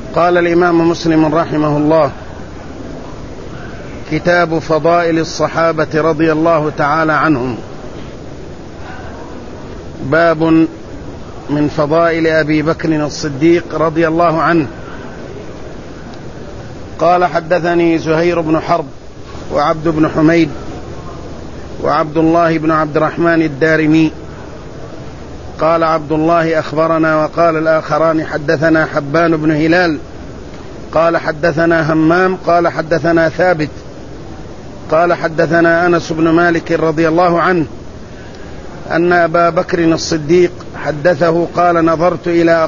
قال الإمام مسلم رحمه الله: كتاب فضائل الصحابة رضي الله تعالى عنهم. باب من فضائل أبي بكر الصديق رضي الله عنه. قال: حدثني زهير بن حرب وعبد بن حميد وعبد الله بن عبد الرحمن الدارمي. قال عبد الله: أخبرنا. وقال الآخران: حدثنا حبان بن هلال قال حدثنا همام قال حدثنا ثابت قال حدثنا أنس بن مالك رضي الله عنه أن أبا بكر الصديق حدثه قال: نظرت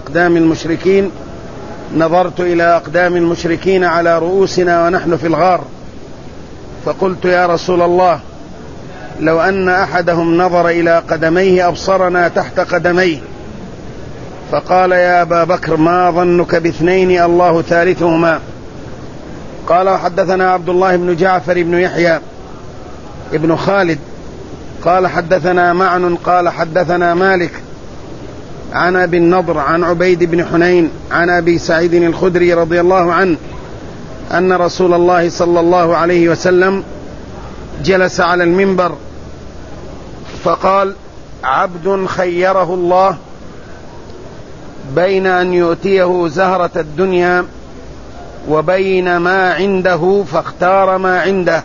إلى أقدام المشركين على رؤوسنا ونحن في الغار، فقلت: يا رسول الله، لو أن أحدهم نظر إلى قدميه أبصرنا تحت قدميه. فقال: يا أبا بكر، ما ظنك باثنين الله ثالثهما؟ قال: وحدثنا عبد الله بن جعفر بن يحيى ابن خالد قال حدثنا معن قال حدثنا مالك عن أبي النضر عن عبيد بن حنين عن أبي سعيد الخدري رضي الله عنه أن رسول الله صلى الله عليه وسلم جلس على المنبر فقال: عبد خيره الله بين أن يؤتيه زهرة الدنيا وبين ما عنده فاختار ما عنده.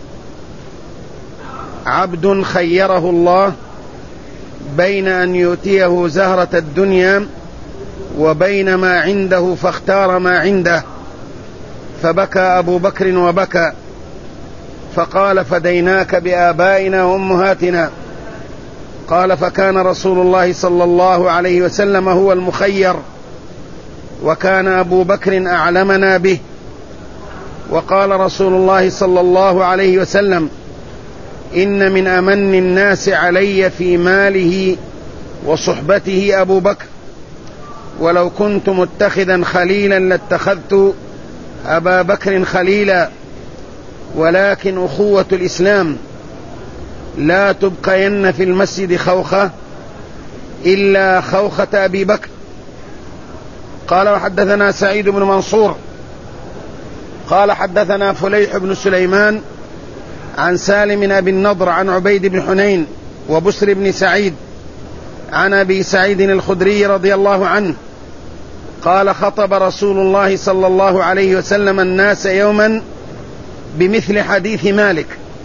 عبد خيره الله بين أن يؤتيه زهرة الدنيا وبين ما عنده فاختار ما عنده. فبكى أبو بكر وبكى، فقال: فديناك بآبائنا وأمهاتنا. قال: فكان رسول الله صلى الله عليه وسلم هو المخير، وكان أبو بكر أعلمنا به. وقال رسول الله صلى الله عليه وسلم: إن من أمن الناس علي في ماله وصحبته أبو بكر، ولو كنت متخذا خليلا لاتخذت أبا بكر خليلا، ولكن أخوة الإسلام لا تبقين في المسجد خوخة إلا خوخة أبي بكر. قال: وحدثنا سعيد بن منصور قال حدثنا فليح بن سليمان عن سالم أبي النضر عن عبيد بن حنين وبسر بن سعيد عن أبي سعيد الخدري رضي الله عنه قال: خطب رسول الله صلى الله عليه وسلم الناس يوما بمثل حديث مالك.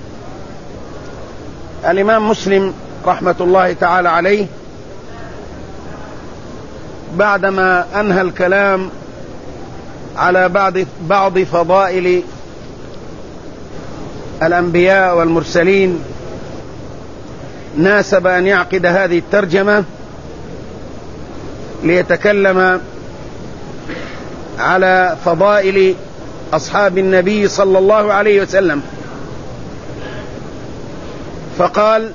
الإمام مسلم رحمة الله تعالى عليه بعدما أنهى الكلام على بعض فضائل الأنبياء والمرسلين، ناسب أن يعقد هذه الترجمة ليتكلم على فضائل أصحاب النبي صلى الله عليه وسلم. فقال: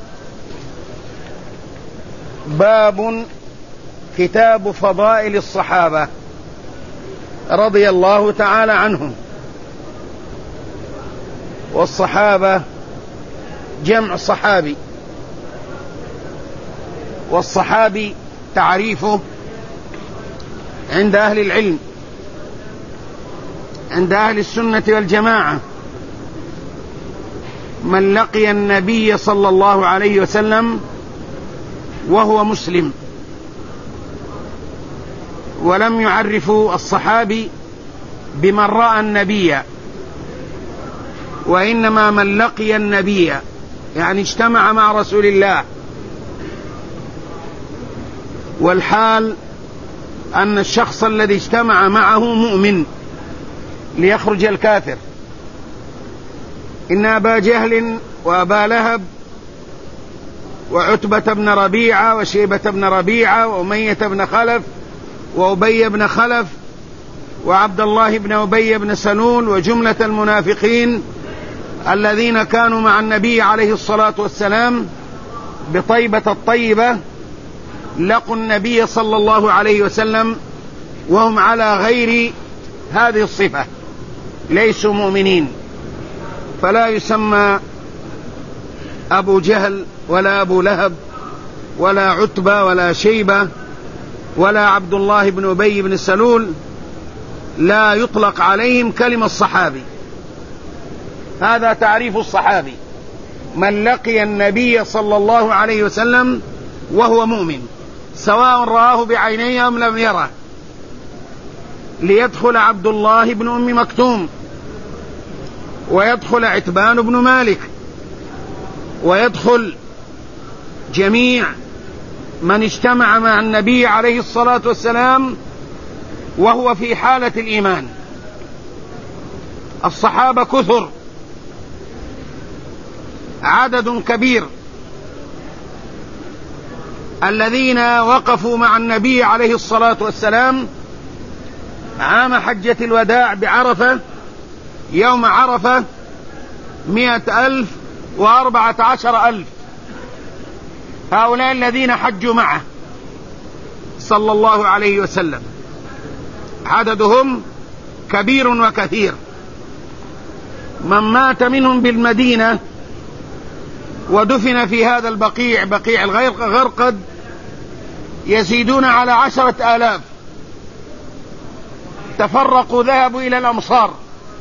باب كتاب فضائل الصحابة رضي الله تعالى عنهم. والصحابة جمع صحابي، والصحابي تعريفه عند أهل العلم عند أهل السنة والجماعة: من لقي النبي صلى الله عليه وسلم وهو مسلم. ولم يعرفوا الصحابي بمن رأى النبي، وإنما من لقي النبي، يعني اجتمع مع رسول الله. والحال أن الشخص الذي اجتمع معه مؤمن ليخرج الكافر. إن أبا جهل وأبا لهب وعتبة بن ربيعة وشيبة بن ربيعة وأمية بن خلف وأبي بن خلف وعبد الله بن أبي بن سلول وجملة المنافقين الذين كانوا مع النبي عليه الصلاة والسلام بطيبة الطيبة لقوا النبي صلى الله عليه وسلم وهم على غير هذه الصفة، ليسوا مؤمنين. فلا يسمى أبو جهل ولا أبو لهب ولا عتبة ولا شيبة ولا عبد الله بن أبي بن سلول لا يطلق عليهم كلمة صحابي. هذا تعريف الصحابي: من لقي النبي صلى الله عليه وسلم وهو مؤمن، سواء رآه بعينيه أم لم يره. ليدخل عبد الله بن أم مكتوم، ويدخل عتبان بن مالك، ويدخل جميع من اجتمع مع النبي عليه الصلاة والسلام وهو في حالة الإيمان. الصحابة كثر، عدد كبير، الذين وقفوا مع النبي عليه الصلاة والسلام عام حجة الوداع بعرفة، يوم عرفة 114,000. هؤلاء الذين حجوا معه صلى الله عليه وسلم، عددهم كبير وكثير. من مات منهم بالمدينة ودفن في هذا البقيع، بقيع الغرقد، يزيدون على 10,000. تفرقوا، ذهبوا إلى الأمصار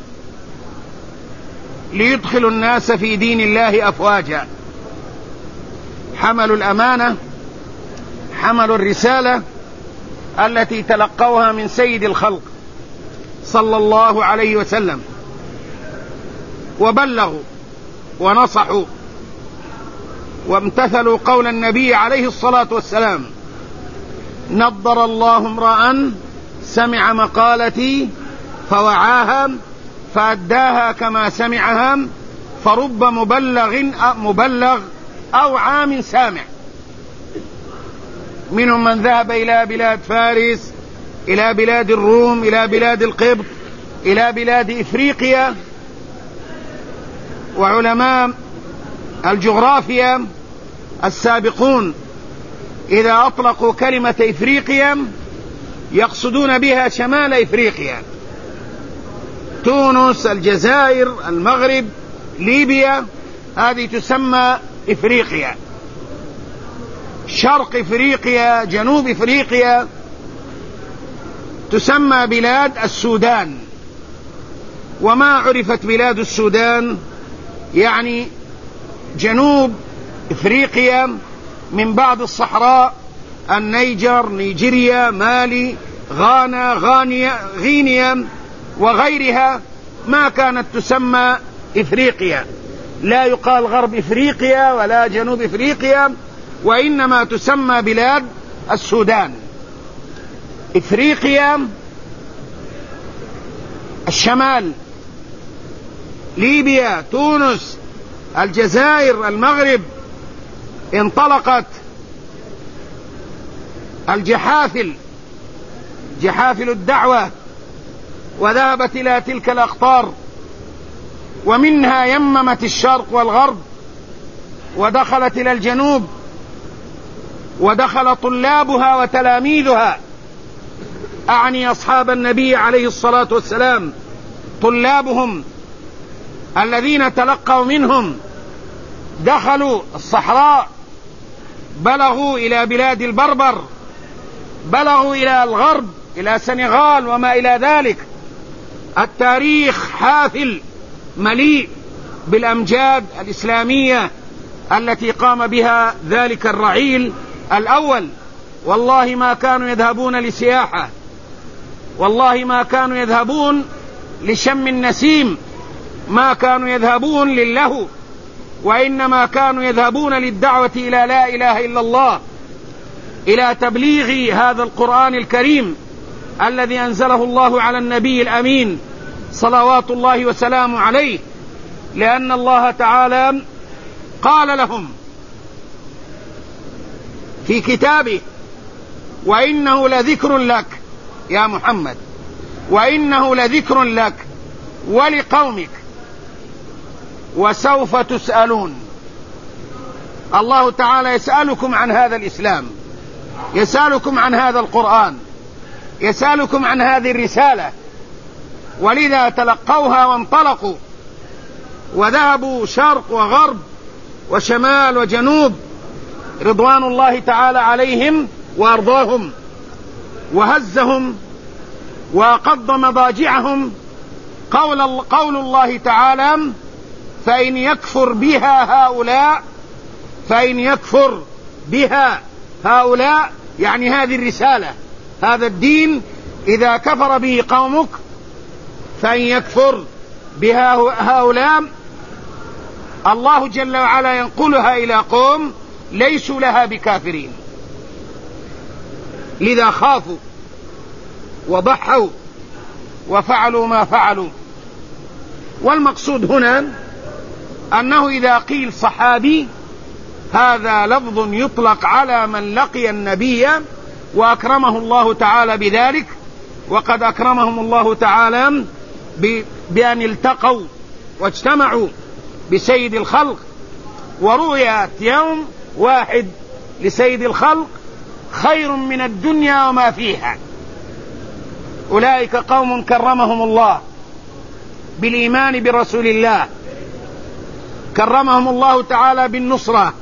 ليدخلوا الناس في دين الله أفواجا. حملوا الأمانة، حملوا الرسالة التي تلقوها من سيد الخلق صلى الله عليه وسلم، وبلغوا ونصحوا وامتثلوا قول النبي عليه الصلاة والسلام: نضر الله امرأ سمع مقالتي فوعاها فأداها كما سمعها، فرب مبلغ أو عام سامع. منهم من ذهب إلى بلاد فارس، إلى بلاد الروم، إلى بلاد القبط، إلى بلاد إفريقيا. وعلماء الجغرافيا السابقون إذا أطلقوا كلمة إفريقيا يقصدون بها شمال إفريقيا: تونس، الجزائر، المغرب، ليبيا، هذه تسمى إفريقيا. شرق إفريقيا، جنوب إفريقيا تسمى بلاد السودان. وما عرفت بلاد السودان يعني جنوب إفريقيا من بعد الصحراء: النيجر، نيجيريا، مالي، غانا، غينيا وغيرها، ما كانت تسمى إفريقيا. لا يقال غرب إفريقيا ولا جنوب إفريقيا، وإنما تسمى بلاد السودان. إفريقيا الشمال، ليبيا، تونس، الجزائر، المغرب. انطلقت الجحافل، جحافل الدعوة، وذهبت إلى تلك الأقطار، ومنها يممت الشرق والغرب، ودخلت إلى الجنوب، ودخل طلابها وتلاميذها، أعني أصحاب النبي عليه الصلاة والسلام، طلابهم الذين تلقوا منهم، دخلوا الصحراء، بلغوا إلى بلاد البربر، بلغوا إلى الغرب، إلى سنغال وما إلى ذلك. التاريخ حافل مليء بالأمجاد الإسلامية التي قام بها ذلك الرعيل الأول. والله ما كانوا يذهبون لسياحة، والله ما كانوا يذهبون لشم النسيم، ما كانوا يذهبون للهو، وإنما كانوا يذهبون للدعوة إلى لا إله إلا الله، إلى تبليغ هذا القرآن الكريم الذي أنزله الله على النبي الأمين صلوات الله وسلامه عليه. لأن الله تعالى قال لهم في كتابه: وإنه لذكر لك يا محمد، وإنه لذكر لك ولقومك وسوف تسألون. الله تعالى يسألكم عن هذا الإسلام، يسألكم عن هذا القرآن، يسألكم عن هذه الرسالة، ولذا تلقوها وانطلقوا وذهبوا شرق وغرب وشمال وجنوب رضوان الله تعالى عليهم وأرضاهم، وهزهم وقض مضاجعهم قول الله تعالى: فإن يكفر بها هؤلاء يعني هذه الرسالة، هذا الدين إذا كفر به قومك، فإن يكفر بها هؤلاء، الله جل وعلا ينقلها إلى قوم ليسوا لها بكافرين، لذا خافوا وضحوا وفعلوا ما فعلوا. والمقصود هنا أنه إذا قيل صحابي هذا لفظ يطلق على من لقي النبي وأكرمه الله تعالى بذلك، وقد أكرمهم الله تعالى بأن التقوا واجتمعوا بسيد الخلق، ورؤية يوم واحد لسيد الخلق خير من الدنيا وما فيها. أولئك قوم كرمهم الله بالإيمان برسول الله، كرمهم الله تعالى بالنصرة،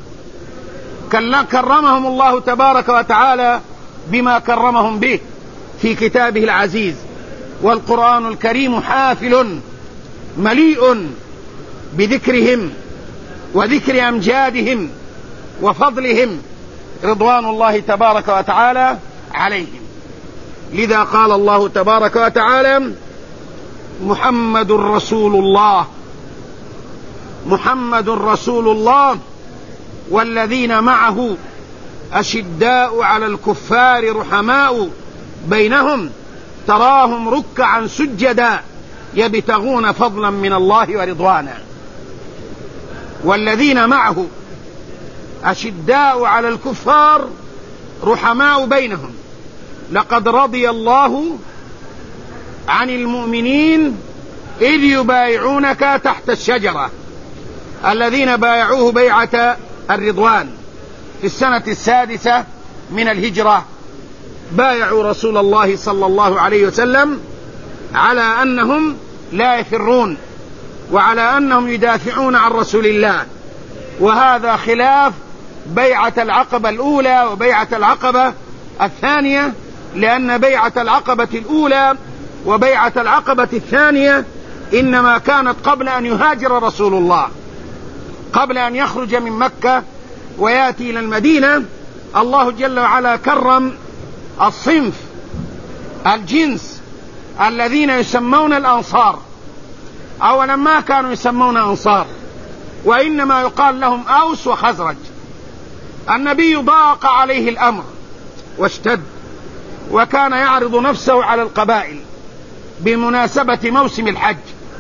كرمهم الله تبارك وتعالى بما كرمهم به في كتابه العزيز. والقرآن الكريم حافل مليء بذكرهم وذكر أمجادهم وفضلهم رضوان الله تبارك وتعالى عليهم. لذا قال الله تبارك وتعالى: محمد رسول الله، محمد رسول الله والذين معه أشداء على الكفار رحماء بينهم تراهم ركعا سجدا يبتغون فضلا من الله ورضوانا. والذين معه أشداء على الكفار رحماء بينهم، لقد رضي الله عن المؤمنين إذ يبايعونك تحت الشجرة، الذين بايعوه بيعة الرضوان في السنة 6 من الهجرة، بايعوا رسول الله صلى الله عليه وسلم على أنهم لا يفرون وعلى أنهم يدافعون عن رسول الله. وهذا خلاف بيعة العقبة الأولى وبيعة العقبة الثانية، لأن بيعة العقبة الأولى وبيعة العقبة الثانية إنما كانت قبل أن يهاجر رسول الله، قبل أن يخرج من مكة ويأتي إلى المدينة. الله جل وعلا كرم الصنف الجنس الذين يسمون الأنصار. أولا ما كانوا يسمون أنصار، وإنما يقال لهم أوس وخزرج. النبي ضاق عليه الأمر واشتد، وكان يعرض نفسه على القبائل بمناسبة موسم الحج.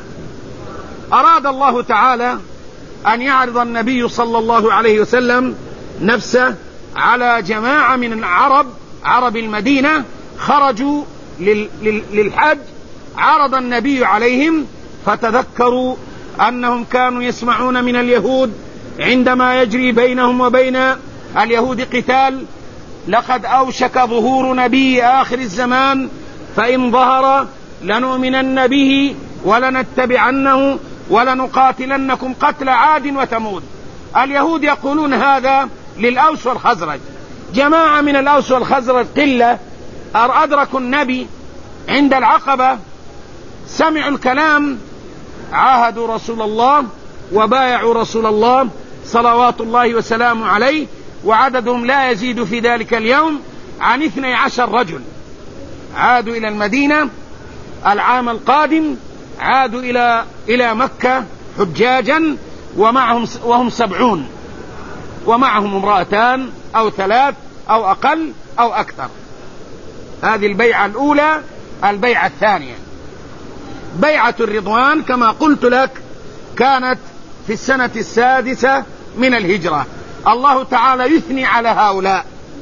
أراد الله تعالى أن يعرض النبي صلى الله عليه وسلم نفسه على جماعة من العرب، عرب المدينة خرجوا للحج، عرض النبي عليهم فتذكروا أنهم كانوا يسمعون من اليهود عندما يجري بينهم وبين اليهود قتال: لقد أوشك ظهور نبي آخر الزمان، فإن ظهر لنؤمنن به ولنتبعنه ولنقاتلنكم قتل عاد وثمود. اليهود يقولون هذا للأوس والخزرج. جماعة من الأوس والخزرج قلة أدركوا النبي عند العقبة، سمعوا الكلام، عاهدوا رسول الله وبايعوا رسول الله صلوات الله وسلامه عليه، وعددهم لا يزيد في ذلك اليوم عن 12 رجل. عادوا إلى المدينة العام القادم، عادوا إلى مكة حجاجا وهم 70، ومعهم امرأتان أو 3 أو أقل أو أكثر. هذه البيعة الأولى. البيعة الثانية بيعة الرضوان كما قلت لك كانت في السنة 6 من الهجرة. الله تعالى يثني على هؤلاء: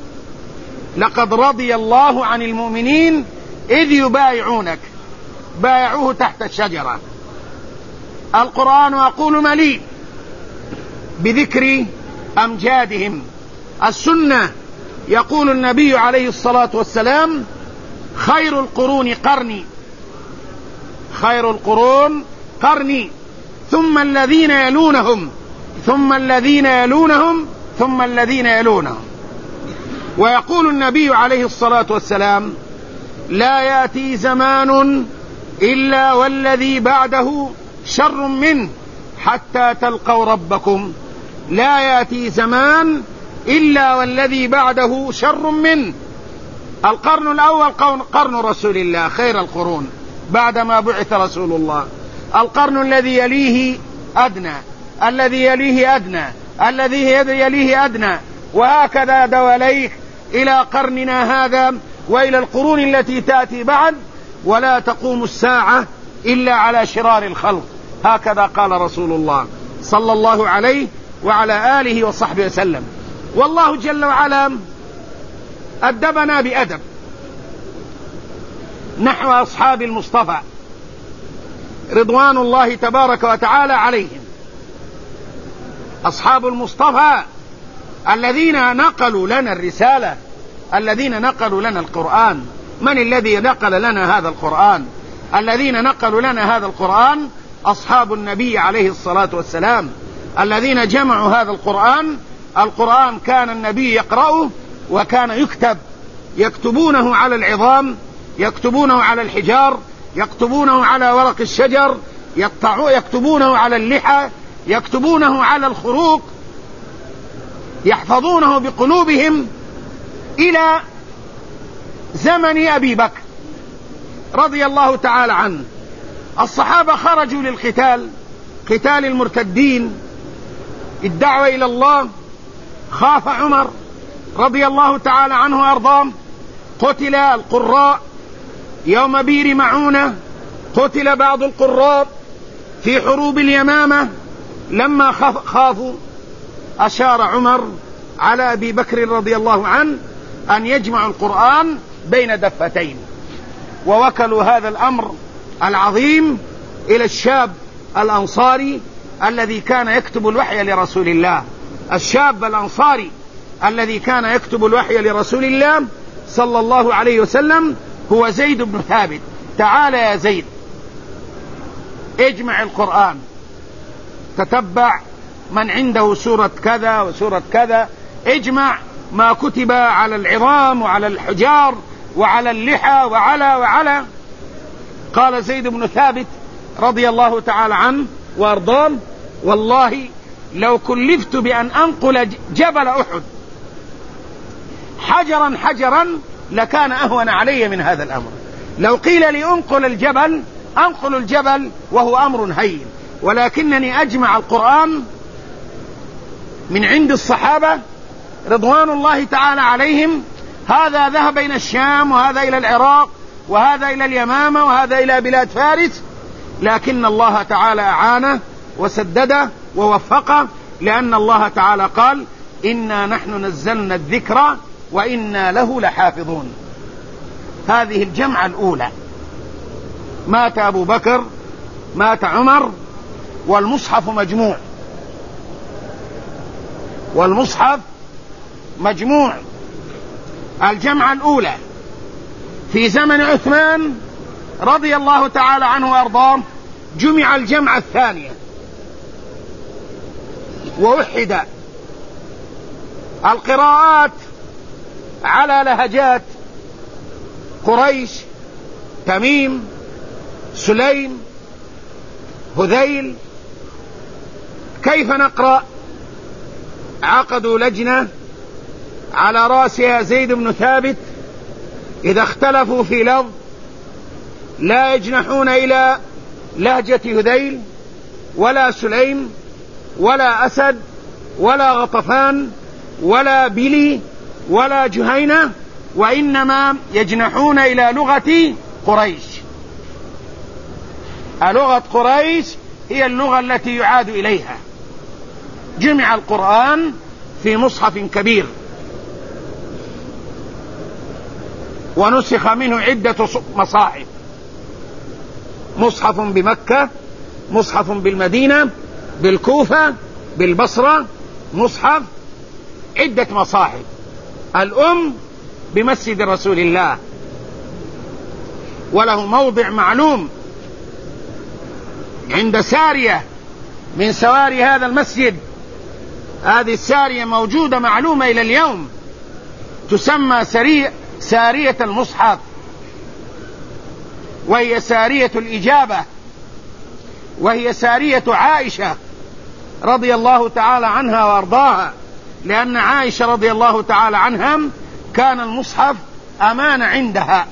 لقد رضي الله عن المؤمنين إذ يبايعونك، بايعوه تحت الشجرة. القرآن يقول مليء بذكر أمجادهم. السنة يقول النبي عليه الصلاة والسلام: خير القرون قرني، خير القرون قرني، ثم الذين يلونهم، ثم الذين يلونهم، ثم الذين يلونهم. ويقول النبي عليه الصلاة والسلام: لا يأتي زمان إلا والذي بعده شر منه حتى تلقوا ربكم. لا يأتي زمان إلا والذي بعده شر منه. القرن الأول قرن رسول الله خير القرون بعدما بعث رسول الله. القرن الذي يليه أدنى، الذي يليه أدنى، الذي يليه أدنى، وهكذا دواليك إلى قرننا هذا وإلى القرون التي تأتي بعد. ولا تقوم الساعة إلا على شرار الخلق، هكذا قال رسول الله صلى الله عليه وعلى آله وصحبه وسلم. والله جل وعلا أدبنا بأدب نحو أصحاب المصطفى رضوان الله تبارك وتعالى عليهم. أصحاب المصطفى الذين نقلوا لنا الرسالة، الذين نقلوا لنا القرآن. من الذي نقل لنا هذا القرآن؟ الذين نقلوا لنا هذا القرآن أصحاب النبي عليه الصلاة والسلام، الذين جمعوا هذا القرآن. القرآن كان النبي يقرأه وكان يكتب، يكتبونه على العظام، يكتبونه على الحجار، يكتبونه على ورق الشجر، يكتبونه على اللحى، يكتبونه على الخروق، يحفظونه بقلوبهم إلى زمن أبي بكر رضي الله تعالى عنه. الصحابة خرجوا للقتال، قتال المرتدين، الدعوة إلى الله. خاف عمر رضي الله تعالى عنه وأرضاه، قتل القراء يوم بير معونة، قتل بعض القراء في حروب اليمامة. لما خافوا أشار عمر على أبي بكر رضي الله عنه أن يجمع القرآن بين دفتين، ووكلوا هذا الأمر العظيم إلى الشاب الأنصاري الذي كان يكتب الوحي لرسول الله. الشاب الأنصاري الذي كان يكتب الوحي لرسول الله صلى الله عليه وسلم هو زيد بن ثابت. تعال يا زيد اجمع القرآن، تتبع من عنده سورة كذا وسورة كذا، اجمع ما كتب على العظام وعلى الحجار وعلى اللحى وعلى. قال زيد بن ثابت رضي الله تعالى عنه وارضاه: والله لو كلفت بأن أنقل جبل أحد حجرا حجرا لكان أهون علي من هذا الأمر. لو قيل لي أنقل الجبل وهو أمر هين، ولكنني أجمع القرآن من عند الصحابة رضوان الله تعالى عليهم. هذا ذهب إلى الشام، وهذا إلى العراق، وهذا إلى اليمامة، وهذا إلى بلاد فارس، لكن الله تعالى أعانه وسدده ووفقه، لأن الله تعالى قال: إنا نحن نزلنا الذكر وإنا له لحافظون. هذه الجمعة الأولى. مات أبو بكر، مات عمر، والمصحف مجموع، والمصحف مجموع. الجمعة الأولى في زمن عثمان رضي الله تعالى عنه وأرضاه، جمع الجمعة الثانية ووحد القراءات على لهجات قريش، تميم، سليم، هذيل. كيف نقرأ؟ عقدوا لجنة على رأسها زيد بن ثابت، إذا اختلفوا في لفظ لا يجنحون إلى لهجة هذيل ولا سليم ولا أسد ولا غطفان ولا بلي ولا جهينة، وإنما يجنحون إلى لغة قريش. لغة قريش هي اللغة التي يعاد إليها. جمع القرآن في مصحف كبير، ونسخ منه عدة مصاحف: مصحف بمكة، مصحف بالمدينة، بالكوفة، بالبصرة، مصحف، عدة مصاحف. الأم بمسجد رسول الله، وله موضع معلوم عند سارية من سواري هذا المسجد. هذه السارية موجودة معلومة إلى اليوم، تسمى سارية المصحف، وهي سارية الإجابة، وهي سارية عائشة رضي الله تعالى عنها وأرضاها، لأن عائشة رضي الله تعالى عنها كان المصحف أمانة عندها،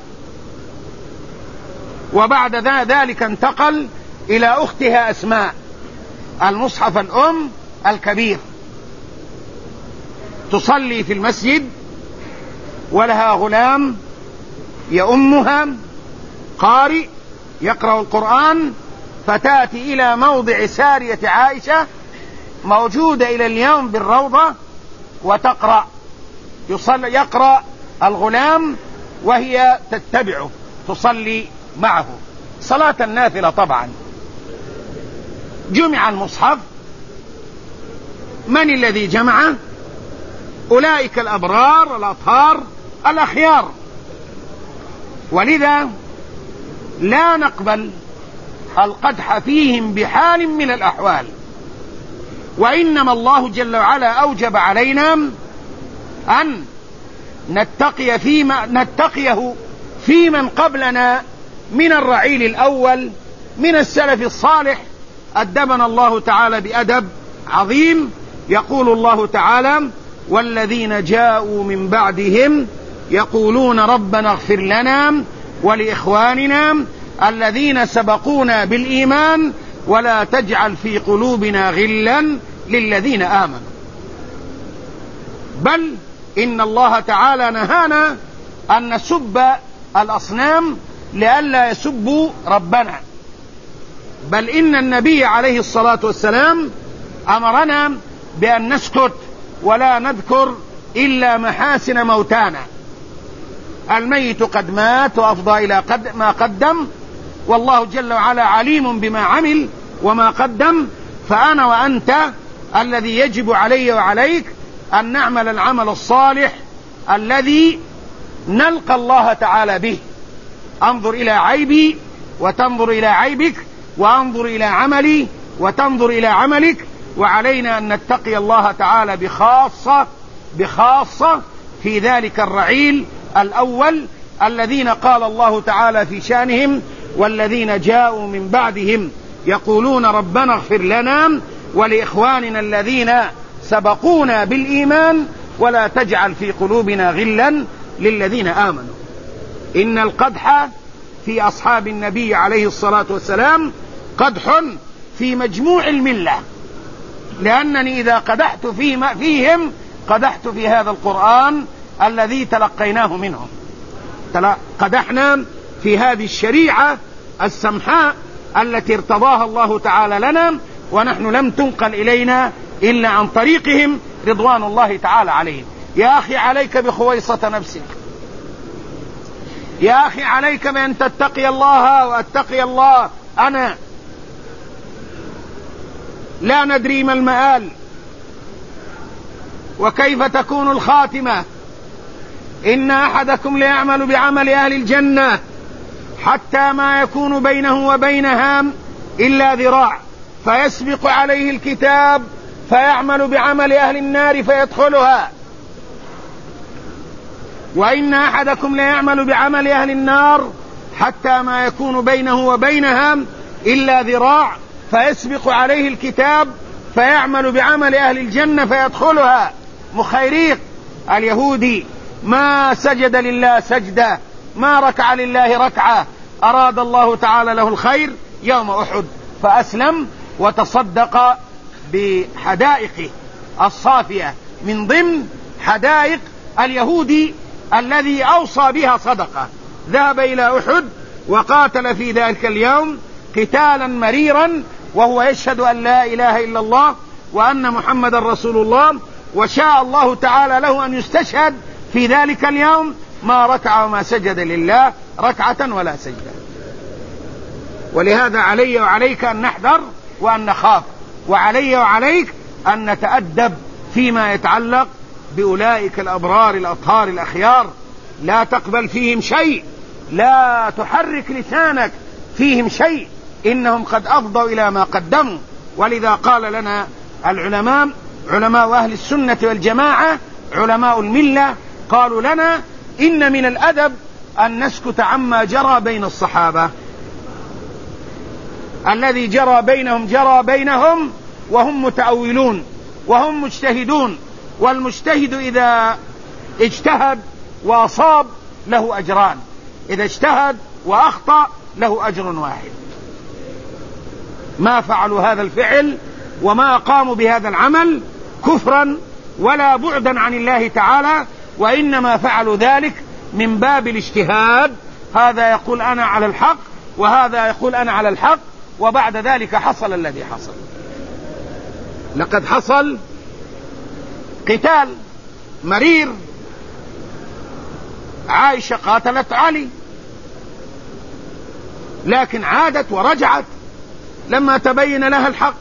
وبعد ذلك انتقل إلى أختها أسماء المصحف الأم الكبير، تصلي في المسجد ولها غلام يؤمها قارئ يقرأ القرآن، فتأتي إلى موضع سارية عائشة موجودة إلى اليوم بالروضة وتقرأ، يقرأ الغلام وهي تتبعه تصلي معه صلاة النافلة. طبعا جمع المصحف، من الذي جمعه؟ أولئك الأبرار الأطهار الأخيار، ولذا لا نقبل القدح فيهم بحال من الأحوال، وإنما الله جل وعلا أوجب علينا أن نتقيه في من قبلنا من الرعيل الأول من السلف الصالح، أدبنا الله تعالى بأدب عظيم. يقول الله تعالى: والذين جاءوا من بعدهم يقولون ربنا اغفر لنا ولإخواننا الذين سبقونا بالإيمان ولا تجعل في قلوبنا غلا للذين آمنوا. بل إن الله تعالى نهانا أن نسب الأصنام لئلا يسبوا ربنا، بل إن النبي عليه الصلاة والسلام أمرنا بأن نسكت ولا نذكر إلا محاسن موتانا. الميت قد مات وأفضى إلى ما قدم، والله جل وعلا عليم بما عمل وما قدم، فأنا وأنت الذي يجب علي وعليك أن نعمل العمل الصالح الذي نلقى الله تعالى به. أنظر إلى عيبي وتنظر إلى عيبك، وأنظر إلى عملي وتنظر إلى عملك، وعلينا أن نتقي الله تعالى بخاصة في ذلك الرعيل الأول الذين قال الله تعالى في شأنهم: والذين جاءوا من بعدهم يقولون ربنا اغفر لنا ولإخواننا الذين سبقونا بالإيمان ولا تجعل في قلوبنا غلا للذين آمنوا. إن القدح في أصحاب النبي عليه الصلاة والسلام قدح في مجموع الملة، لأنني إذا قدحت فيهم قدحت في هذا القرآن الذي تلقيناه منهم، قدحنا في هذه الشريعة السمحاء التي ارتضاها الله تعالى لنا، ونحن لم تنقل إلينا إلا عن طريقهم رضوان الله تعالى عليهم. يا أخي عليك بخويصة نفسك، يا أخي عليك بأن تتقي الله وأتقي الله أنا. لا ندري ما المآل وكيف تكون الخاتمة. إن أحدكم ليعمل بعمل أهل الجنة حتى ما يكون بينه وبينها إلا ذراع فيسبق عليه الكتاب فيعمل بعمل أهل النار فيدخلها، وإن أحدكم ليعمل بعمل أهل النار حتى ما يكون بينه وبينها إلا ذراع فيسبق عليه الكتاب فيعمل بعمل أهل الجنة فيدخلها. مخيريق اليهودي ما سجد لله سجدة، ما ركع لله ركعة، أراد الله تعالى له الخير يوم أحد فأسلم وتصدق بحدائقه الصافية من ضمن حدائق اليهودي الذي أوصى بها صدقة. ذهب إلى أحد وقاتل في ذلك اليوم قتالا مريرا وهو يشهد أن لا إله إلا الله وأن محمد رسول الله، وشاء الله تعالى له أن يستشهد في ذلك اليوم، ما ركع وما سجد لله ركعة ولا سجدة. ولهذا علي وعليك أن نحذر وأن نخاف، وعلي وعليك أن نتأدب فيما يتعلق بأولئك الأبرار الأطهار الأخيار. لا تقبل فيهم شيء، لا تحرك لسانك فيهم شيء، إنهم قد أفضوا إلى ما قدموا. ولذا قال لنا العلماء، علماء أهل السنة والجماعة، علماء الملة، قالوا لنا إن من الأدب أن نسكت عما جرى بين الصحابة، الذي جرى بينهم وهم متأولون وهم مجتهدون، والمجتهد إذا اجتهد وأصاب له أجران، إذا اجتهد وأخطأ له أجر واحد. ما فعلوا هذا الفعل وما قاموا بهذا العمل كفرا ولا بعدا عن الله تعالى، وإنما فعلوا ذلك من باب الاجتهاد، هذا يقول أنا على الحق وهذا يقول أنا على الحق، وبعد ذلك حصل الذي حصل. لقد حصل قتال مرير، عائشة قاتلت علي لكن عادت ورجعت لما تبين لها الحق،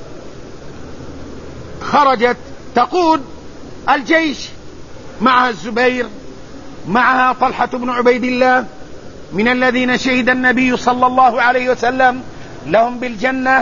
خرجت تقود الجيش، معها الزبير، معها طلحة بن عبيد الله من الذين شهد النبي صلى الله عليه وسلم لهم بالجنة،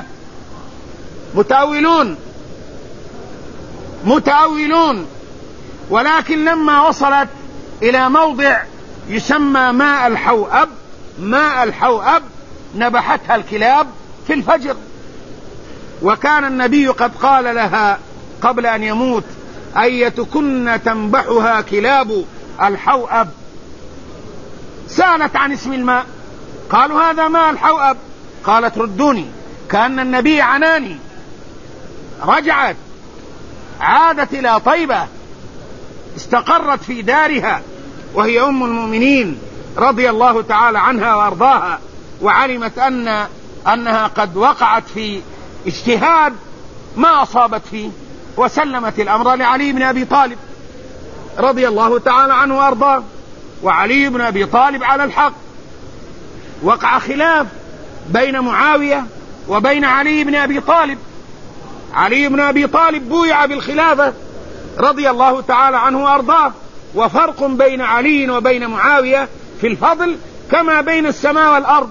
متأولون. ولكن لما وصلت إلى موضع يسمى ماء الحوأب نبحتها الكلاب في الفجر، وكان النبي قد قال لها قبل أن يموت: أيتكن تنبحها كلاب الحوأب؟ سألت عن اسم الماء، قالوا هذا ماء الحوأب، قالت ردوني، كأن النبي عناني. رجعت، عادت إلى طيبة، استقرت في دارها وهي أم المؤمنين رضي الله تعالى عنها وأرضاها، وعلمت أنها قد وقعت في اجتهاد ما أصابت فيه، وسلمت الأمر لعلي بن أبي طالب رضي الله تعالى عنه وأرضاه، وعلي بن أبي طالب على الحق. وقع خلاف بين معاوية وبين علي بن أبي طالب، علي بن أبي طالب بويع بالخلافة رضي الله تعالى عنه وأرضاه، وفرق بين علي وبين معاوية في الفضل كما بين السماء والأرض،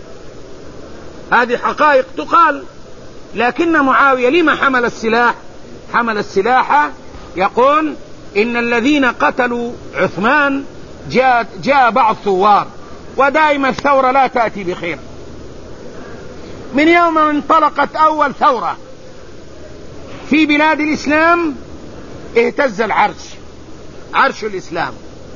هذه حقائق تقال. لكن معاوية لما حمل السلاح يقول إن الذين قتلوا عثمان جاء بعض ثوار، ودائما الثورة لا تأتي بخير. من يوم انطلقت أول ثورة في بلاد الإسلام اهتز عرش الإسلام،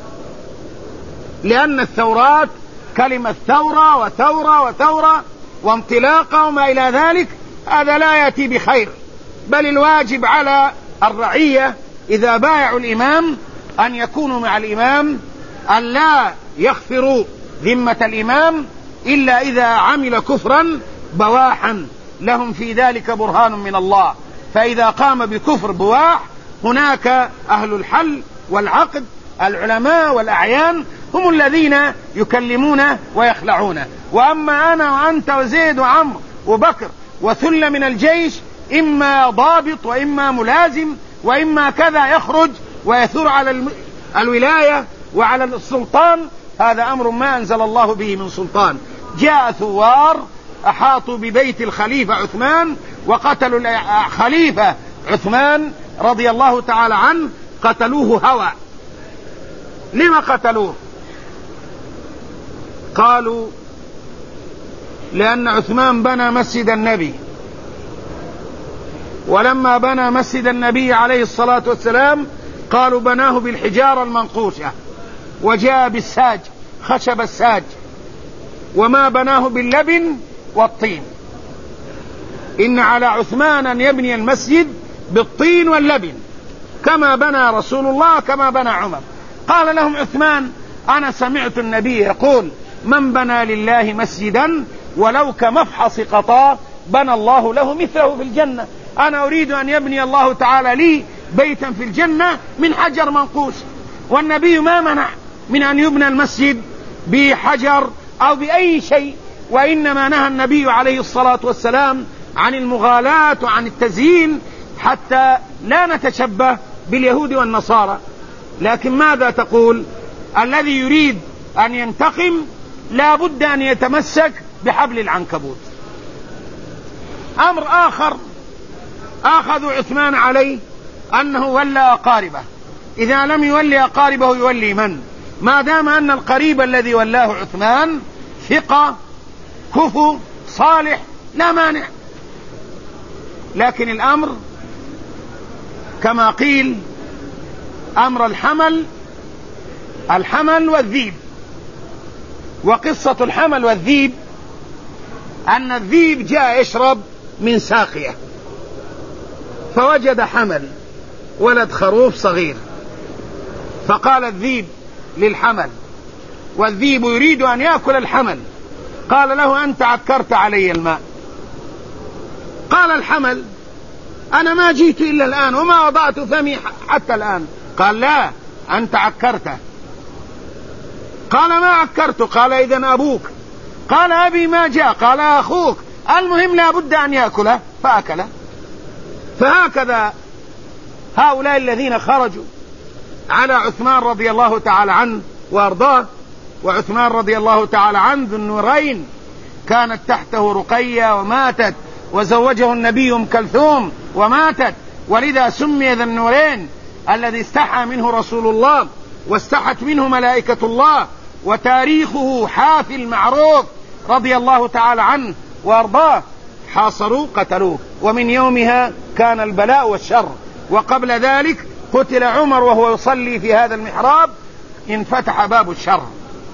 لأن الثورات كلمة ثورة وانطلاقة وما إلى ذلك هذا لا يأتي بخير، بل الواجب على الرعية إذا بايعوا الإمام أن يكونوا مع الإمام، أن لا يغفروا ذمة الإمام إلا إذا عمل كفرا بواحا لهم في ذلك برهان من الله. فإذا قام بكفر بواح هناك أهل الحل والعقد العلماء والأعيان هم الذين يكلمونه ويخلعونه. وأما أنا وأنت وزيد وعمر وبكر وثلة من الجيش، إما ضابط وإما ملازم وإما كذا، يخرج ويثور على الولاية وعلى السلطان، هذا أمر ما أنزل الله به من سلطان. جاء ثوار أحاطوا ببيت الخليفة عثمان وقتلوا خليفة عثمان رضي الله تعالى عنه، قتلوه هوى. لما قتلوه؟ قالوا لأن عثمان بنى مسجد النبي، ولما بنى مسجد النبي عليه الصلاة والسلام قالوا بناه بالحجارة المنقوشة، وجاء بالساج خشب الساج، وما بناه باللبن والطين. إن على عثمان أن يبني المسجد بالطين واللبن كما بنى رسول الله كما بنى عمر. قال لهم عثمان: أنا سمعت النبي يقول: من بنى لله مسجدا ولو كمفحص قطاء بنى الله له مثله في الجنة. أنا أريد أن يبني الله تعالى لي بيتا في الجنة من حجر منقوش، والنبي ما منع من أن يبنى المسجد بحجر أو بأي شيء، وإنما نهى النبي عليه الصلاة والسلام عن المغالاة وعن التزيين حتى لا نتشبه باليهود والنصارى. لكن ماذا تقول؟ الذي يريد أن ينتقم لا بد أن يتمسك بحبل العنكبوت. أمر آخر أخذوا عثمان عليه أنه ولى أقاربه، إذا لم يولي أقاربه يولي من؟ ما دام أن القريب الذي ولاه عثمان ثقة كفو صالح لا مانع، لكن الأمر كما قيل أمر الحمل والذيب. وقصة الحمل والذيب أن الذيب جاء يشرب من ساقية فوجد حمل ولد خروف صغير، فقال الذيب للحمل، والذيب يريد أن يأكل الحمل، قال له أنت عكرت علي الماء. قال الحمل أنا ما جيت إلا الآن وما وضعت فمي حتى الآن. قال لا، أنت عكرته. قال ما عكرت. قال إذن أبوك. قال أبي ما جاء. قال أخوك. المهم لا بد أن يأكله، فأكله. فهكذا هؤلاء الذين خرجوا على عثمان رضي الله تعالى عنه وأرضاه، وعثمان رضي الله تعالى عنه ذو النورين، كانت تحته رقية وماتت، وزوجه النبي أم كلثوم وماتت، ولذا سمي ذا النورين الذي استحى منه رسول الله واستحت منه ملائكة الله، وتاريخه حافل معروف رضي الله تعالى عنه وأرضاه. حاصروا قتلوه، ومن يومها كان البلاء والشر. وقبل ذلك قتل عمر وهو يصلي في هذا المحراب، انفتح باب الشر،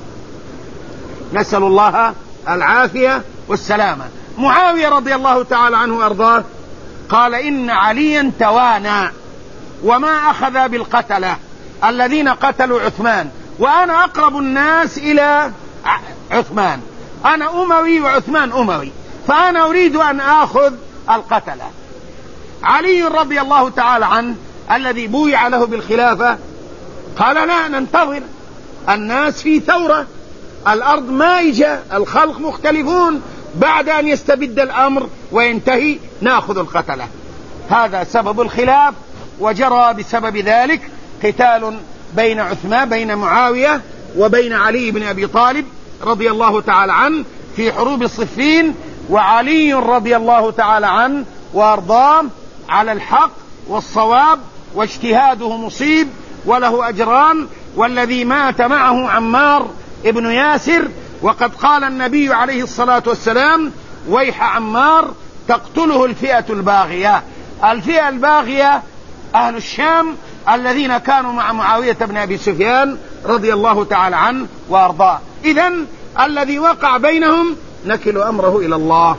نسأل الله العافية والسلامة. معاوية رضي الله تعالى عنه وأرضاه قال إن عليا توانى وما أخذ بالقتلة الذين قتلوا عثمان، وأنا أقرب الناس إلى عثمان، أنا أموي وعثمان أموي، فأنا أريد أن آخذ القتلة. علي رضي الله تعالى عنه الذي بويع له بالخلافة قال لا، ننتظر، الناس في ثورة، الأرض مائجة، الخلق مختلفون، بعد أن يستبد الأمر وينتهي نأخذ القتلة. هذا سبب الخلاف، وجرى بسبب ذلك قتال بين معاوية وبين علي بن أبي طالب رضي الله تعالى عنه في حروب الصفين، وعلي رضي الله تعالى عنه وأرضاه على الحق والصواب، واجتهاده مصيب وله أجران. والذي مات معه عمار ابن ياسر، وقد قال النبي عليه الصلاة والسلام ويح عمار تقتله الفئة الباغية. الفئة الباغية أهل الشام الذين كانوا مع معاوية بن أبي سفيان رضي الله تعالى عنه وأرضاه. إذن الذي وقع بينهم نكل أمره إلى الله،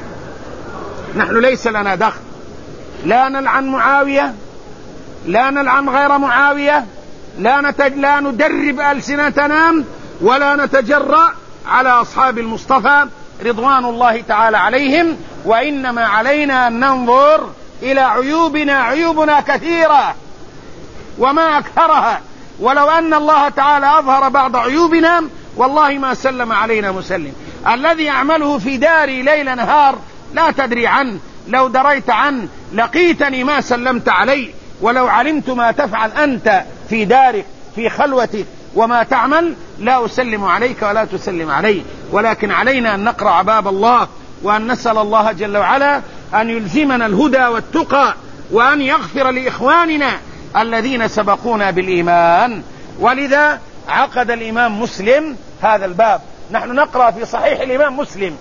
نحن ليس لنا دخل، لا نلعن معاوية، لا نلعن غير معاوية، لا ندرب ألسنتنا ولا نتجرأ على أصحاب المصطفى رضوان الله تعالى عليهم، وإنما علينا أن ننظر إلى عيوبنا كثيرة وما أكثرها، ولو أن الله تعالى أظهر بعض عيوبنا والله ما سلم علينا مسلم. الذي يعمله في داري ليل نهار لا تدري عنه، لو دريت عنه لقيتني ما سلمت علي، ولو علمت ما تفعل أنت في دارك في خلوتك وما تعمل لا أسلم عليك ولا تسلم علي. ولكن علينا أن نقرأ باب الله، وأن نسأل الله جل وعلا أن يلزمنا الهدى والتقى، وأن يغفر لإخواننا الذين سبقونا بالإيمان. ولذا عقد الإمام مسلم هذا الباب. نحن نقرأ في صحيح الإمام مسلم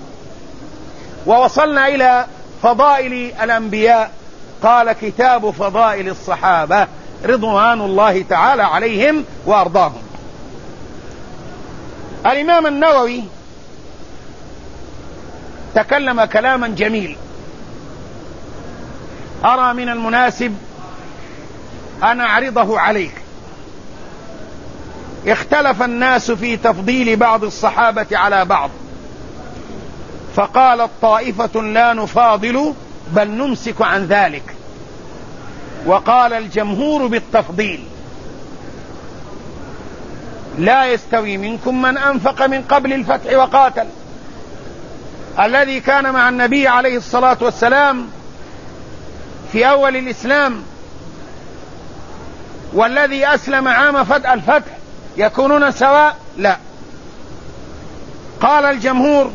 ووصلنا إلى فضائل الأنبياء، قال كتاب فضائل الصحابة رضوان الله تعالى عليهم وأرضاهم. الإمام النووي تكلم كلاما جميل، أرى من المناسب أن أعرضه عليك. اختلف الناس في تفضيل بعض الصحابة على بعض، فقالت طائفة لا نفاضل بل نمسك عن ذلك، وقال الجمهور بالتفضيل. لا يستوي منكم من أنفق من قبل الفتح وقاتل، الذي كان مع النبي عليه الصلاة والسلام في أول الإسلام والذي أسلم عام الفتح يكونون سواء؟ لا. قال الجمهور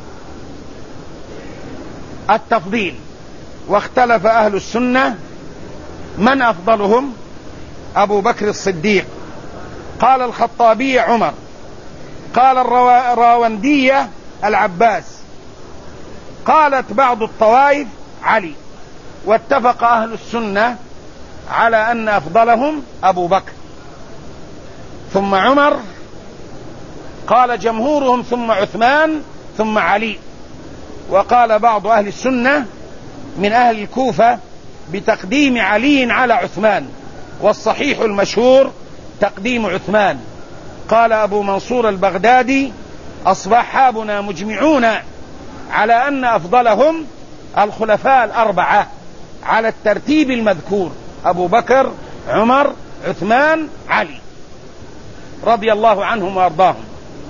التفضيل، واختلف أهل السنة من أفضلهم. أبو بكر الصديق، قال الخطابي عمر، قال الراوندية العباس، قالت بعض الطوائف علي، واتفق أهل السنة على أن أفضلهم أبو بكر ثم عمر، قال جمهورهم ثم عثمان ثم علي. وقال بعض أهل السنة من أهل الكوفة بتقديم علي على عثمان، والصحيح المشهور تقديم عثمان. قال أبو منصور البغدادي أصحابنا مجمعون على أن أفضلهم الخلفاء الأربعة على الترتيب المذكور: أبو بكر، عمر، عثمان، علي، رضي الله عنهم وأرضاهم.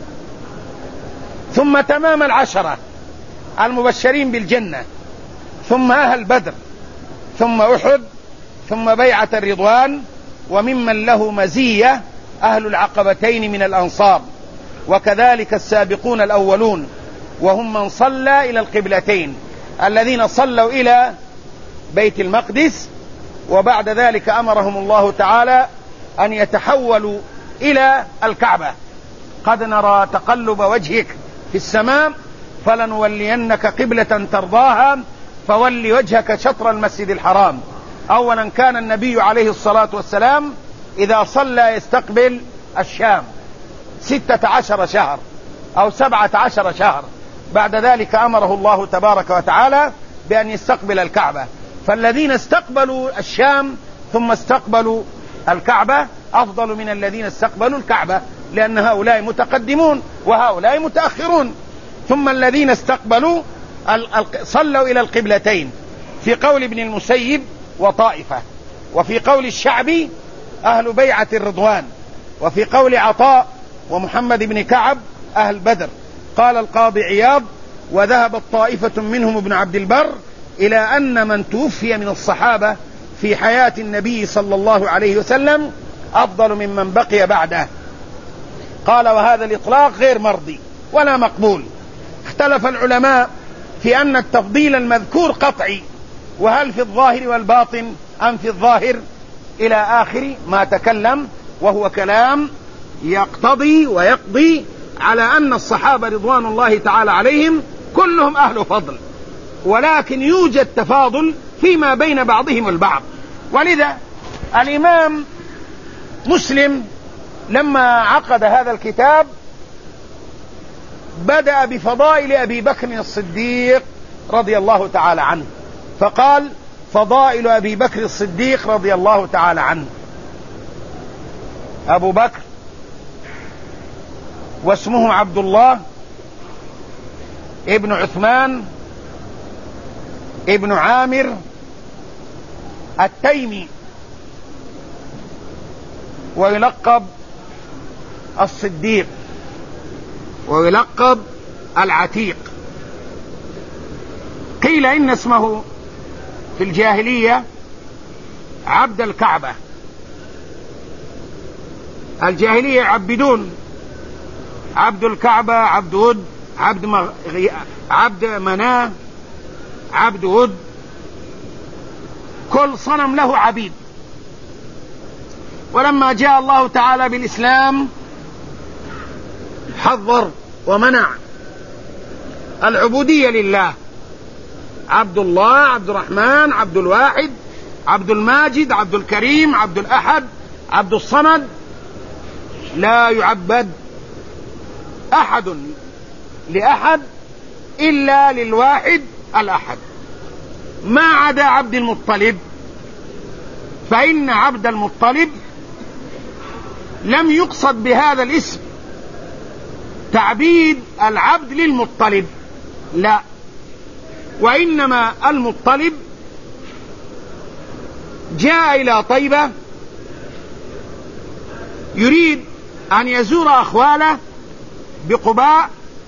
ثم تمام العشرة المبشرين بالجنة، ثم أهل بدر، ثم أحد، ثم بيعة الرضوان، وممن له مزية أهل العقبتين من الأنصار، وكذلك السابقون الأولون، وهم من صلى إلى القبلتين، الذين صلوا إلى بيت المقدس، وبعد ذلك أمرهم الله تعالى أن يتحولوا إلى الكعبة. قد نرى تقلب وجهك في السماء فلنولينك قبلة ترضاها فول وجهك شطر المسجد الحرام. أولا كان النبي عليه الصلاة والسلام إذا صلى يستقبل الشام 16 شهر أو 17 شهر، بعد ذلك أمره الله تبارك وتعالى بأن يستقبل الكعبة. فالذين استقبلوا الشام ثم استقبلوا الكعبة أفضل من الذين استقبلوا الكعبة، لأن هؤلاء متقدمون وهؤلاء متأخرون. ثم الذين استقبلوا صلوا إلى القبلتين، في قول ابن المسيب وطائفة، وفي قول الشعبي أهل بيعة الرضوان، وفي قول عطاء ومحمد بن كعب أهل بدر. قال القاضي عياض: وذهبت طائفة منهم ابن عبد البر إلى أن من توفي من الصحابة في حياة النبي صلى الله عليه وسلم أفضل ممن بقي بعده. قال: وهذا الإطلاق غير مرضي ولا مقبول. اختلف العلماء في أن التفضيل المذكور قطعي، وهل في الظاهر والباطن أم في الظاهر، إلى آخر ما تكلم، وهو كلام يقتضي ويقضي على أن الصحابة رضوان الله تعالى عليهم كلهم أهل فضل، ولكن يوجد تفاضل فيما بين بعضهم البعض. ولذا الإمام مسلم لما عقد هذا الكتاب بدأ بفضائل أبي بكر الصديق رضي الله تعالى عنه، فقال: فضائل أبي بكر الصديق رضي الله تعالى عنه. أبو بكر واسمه عبد الله ابن عثمان ابن عامر التيمي، ويلقب الصديق، ويلقب العتيق. قيل إن اسمه في الجاهلية عبد الكعبة. الجاهلية يعبدون عبد الكعبة، عبد ود، عبد مناه، عبد ود، كل صنم له عبيد. ولما جاء الله تعالى بالإسلام حذر ومنع العبودية لله: عبد الله، عبد الرحمن، عبد الواحد، عبد الماجد، عبد الكريم، عبد الأحد، عبد الصمد. لا يعبد أحد لأحد إلا للواحد الأحد، ما عدا عبد المطلب، فإن عبد المطلب لم يقصد بهذا الاسم تعبيد العبد للمطلب، لا، وإنما المطلب جاء إلى طيبة يريد أن يزور أخواله بقباء،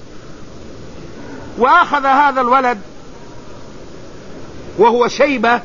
وأخذ هذا الولد وهو شيبة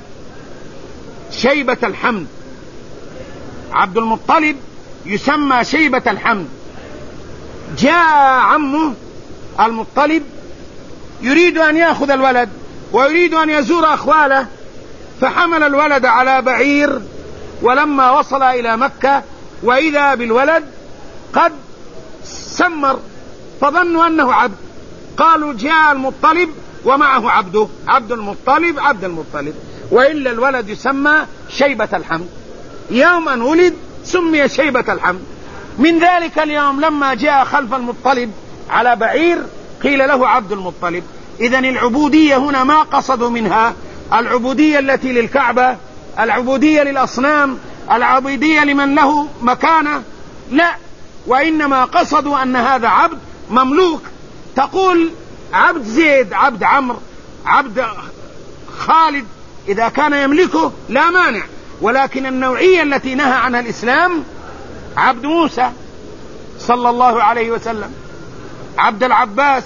الحمد. عبد المطلب يسمى شيبة الحمد. جاء عمه المطلب يريد أن يأخذ الولد ويريد أن يزور أخواله، فحمل الولد على بعير، ولما وصل إلى مكة وإذا بالولد قد سمر، فظنوا أنه عبد. قالوا: جاء المطلب ومعه عبده عبد المطلب، وإلا الولد يسمى شيبة الحمد. يوم أن ولد سمي شيبة الحمد. من ذلك اليوم لما جاء خلف المطلب على بعير قيل له عبد المطلب. إذن العبودية هنا ما قصدوا منها العبودية التي للكعبة، العبودية للأصنام، العبودية لمن له مكانة، لا، وإنما قصدوا أن هذا عبد مملوك. تقول عبد زيد، عبد عمرو، عبد خالد، إذا كان يملكه لا مانع، ولكن النوعية التي نهى عنها الإسلام عبد موسى صلى الله عليه وسلم، عبد العباس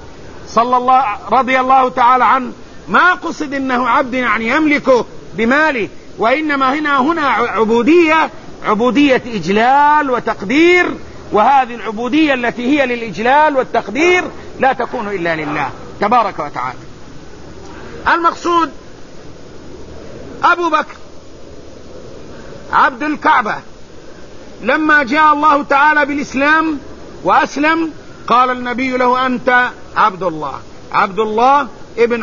رضي الله تعالى عنه، ما قصد إنه عبد يعني يملكه بماله، وإنما هنا عبودية إجلال وتقدير، وهذه العبودية التي هي للإجلال والتقدير لا تكون إلا لله تبارك وتعالى. المقصود أبو بكر عبد الكعبة، لما جاء الله تعالى بالإسلام وأسلم قال النبي له أنت عبد الله ابن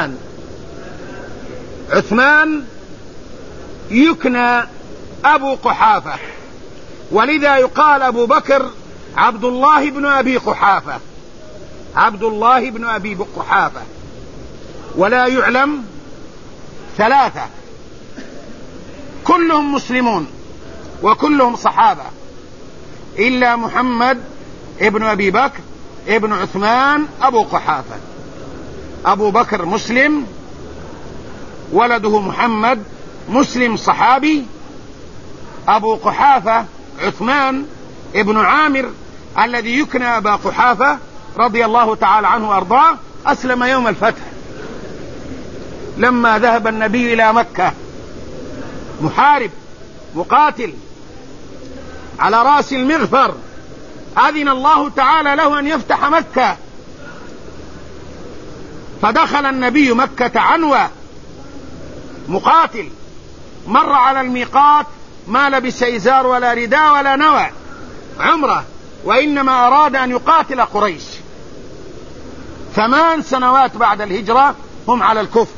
عثمان يكنى أبو قحافة، ولذا يقال أبو بكر عبد الله بن أبي قحافة. ولا يعلم ثلاثة كلهم مسلمون وكلهم صحابة إلا محمد ابن أبي بكر ابن عثمان أبو قحافة. أبو بكر مسلم، ولده محمد مسلم صحابي، أبو قحافة عثمان ابن عامر الذي يكنى أبا قحافة رضي الله تعالى عنه وأرضاه، أسلم يوم الفتح لما ذهب النبي إلى مكة، محارب مقاتل على رأس المغفر، أذن الله تعالى له أن يفتح مكة، فدخل النبي مكة عنوة مقاتل، مر على الميقات ما لبس إزار ولا رداء ولا نوى عمره، وإنما أراد أن يقاتل قريش. 8 سنوات بعد الهجرة هم على الكفر،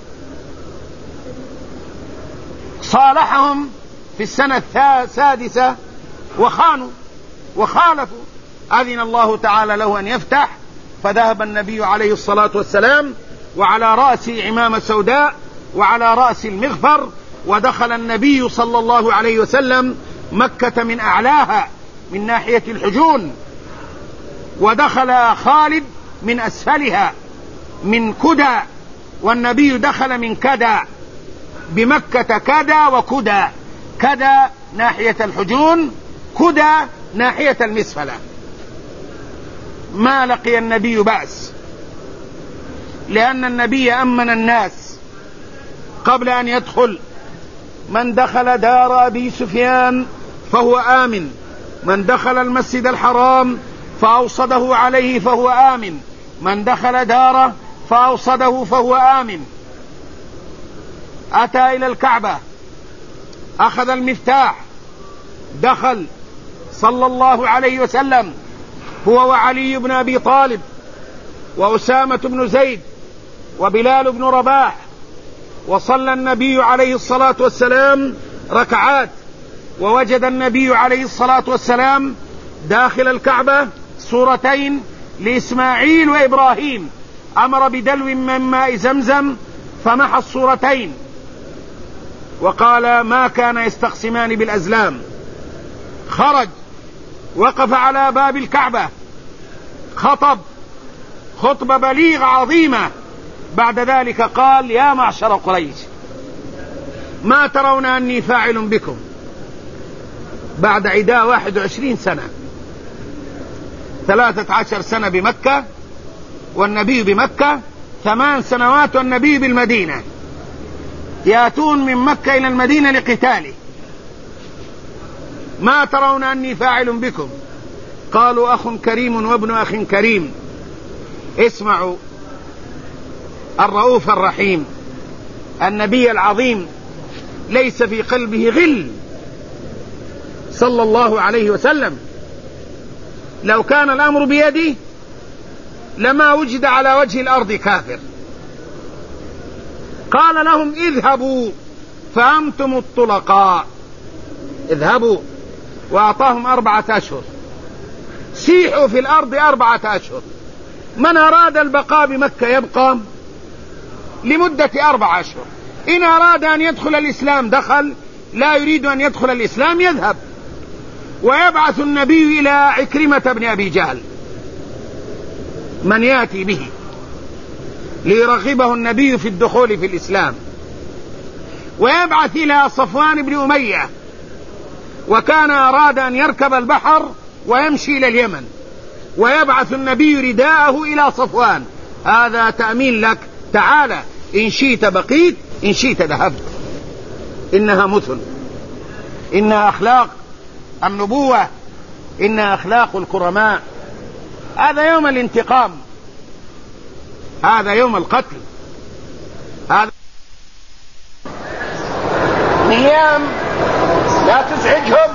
صالحهم في السنة 6 وخانوا وخالفوا، أذن الله تعالى له أن يفتح، فذهب النبي عليه الصلاة والسلام وعلى رأسه عمامة سوداء وعلى رأس المغفر، ودخل النبي صلى الله عليه وسلم مكة من أعلاها من ناحية الحجون، ودخل خالد من أسفلها من كدى، والنبي دخل من كدى، بمكة كدى وكدى، كدى ناحية الحجون، كدى ناحية المسفلة. ما لقي النبي بأس، لأن النبي أمن الناس قبل أن يدخل. من دخل دار أبي سفيان فهو آمن، من دخل المسجد الحرام فأوصده عليه فهو آمن، من دخل داره فأوصده فهو آمن. أتى إلى الكعبة، أخذ المفتاح، دخل صلى الله عليه وسلم هو وعلي بن أبي طالب وأسامة بن زيد وبلال بن رباح، وصلى النبي عليه الصلاة والسلام ركعات، ووجد النبي عليه الصلاة والسلام داخل الكعبة سورتين لإسماعيل وإبراهيم، أمر بدلو من ماء زمزم فمحى السورتين، وقال ما كان يستقسمان بالأزلام. خرج وقف على باب الكعبة، خطب خطبة بليغة عظيمة، بعد ذلك قال يا معشر قريش ما ترون أني فاعل بكم بعد عداء 21 سنة، 13 سنة بمكة والنبي بمكة، 8 سنوات والنبي بالمدينة، يأتون من مكة إلى المدينة لقتاله. ما ترون أني فاعل بكم؟ قالوا أخ كريم وابن أخ كريم. اسمعوا الرؤوف الرحيم، النبي العظيم ليس في قلبه غل صلى الله عليه وسلم، لو كان الأمر بيده لما وجد على وجه الأرض كافر، قال لهم اذهبوا فأنتم الطلقاء، اذهبوا، وأعطاهم 4 أشهر، سيحوا في الأرض 4 أشهر. من أراد البقاء بمكة يبقى لمدة 4 أشهر، إن أراد أن يدخل الإسلام دخل، لا يريد أن يدخل الإسلام يذهب. ويبعث النبي إلى عكرمة بن أبي جهل من يأتي به ليرغبه النبي في الدخول في الإسلام، ويبعث إلى صفوان بن أمية، وكان أراد أن يركب البحر ويمشي إلى اليمن، ويبعث النبي رداءه إلى صفوان، هذا تأمين لك، تعالى إن شئت بقيت إن شئت ذهبت. إنها مثل، إنها أخلاق النبوة، إنها أخلاق الكرماء. هذا يوم الانتقام، هذا يوم القتل، هذا أيام لا تزعجهم،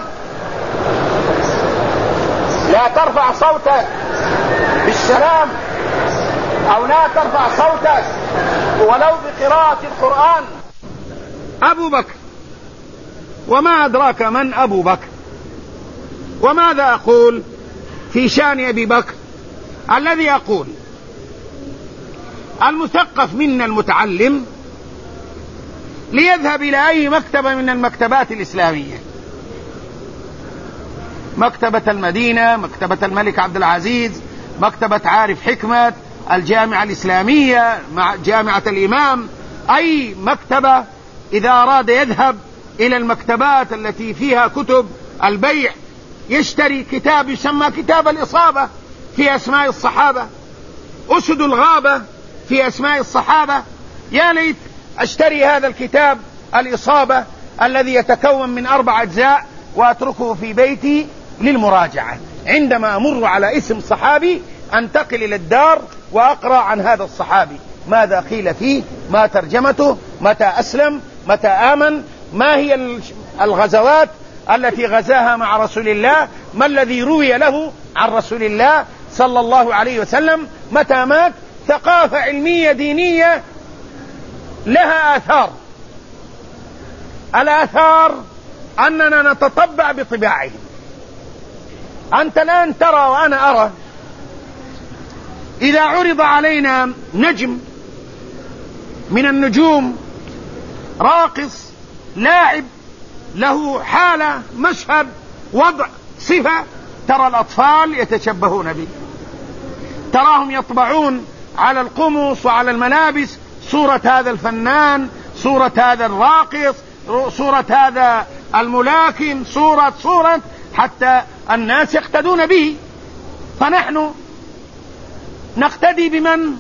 لا ترفع صوتك بالسلام، أو لا ترفع صوتك ولو بقراءة القرآن. أبو بكر، وما أدراك من أبو بكر؟ وماذا أقول في شأن أبي بكر؟ الذي يقول المثقف منا المتعلم ليذهب إلى أي مكتبة من المكتبات الإسلامية، مكتبة المدينة، مكتبة الملك عبد العزيز، مكتبة عارف حكمة، الجامعة الإسلامية، جامعة الإمام، أي مكتبة، إذا أراد يذهب إلى المكتبات التي فيها كتب البيع يشتري كتاب يسمى كتاب الإصابة في أسماء الصحابة، أسد الغابة في أسماء الصحابة. يا ليت أشتري هذا الكتاب الإصابة الذي يتكون من 4 أجزاء وأتركه في بيتي للمراجعة، عندما أمر على اسم صحابي أنتقل إلى الدار وأقرأ عن هذا الصحابي، ماذا قيل فيه، ما ترجمته، متى أسلم، متى آمن، ما هي الغزوات التي غزاها مع رسول الله، ما الذي روي له عن رسول الله صلى الله عليه وسلم، متى مات. ثقافة علمية دينية لها آثار. الآثار أننا نتطبع بطباعهم. أنت الآن ترى وأنا أرى، إذا عرض علينا نجم من النجوم، راقص، لاعب، له حالة، مشهد، وضع، صفة، ترى الأطفال يتشبهون به، تراهم يطبعون على القمص وعلى الملابس صورة هذا الفنان، صورة هذا الراقص، صورة هذا الملاكم، صورة حتى الناس يقتدون به. فنحن نقتدي بمن؟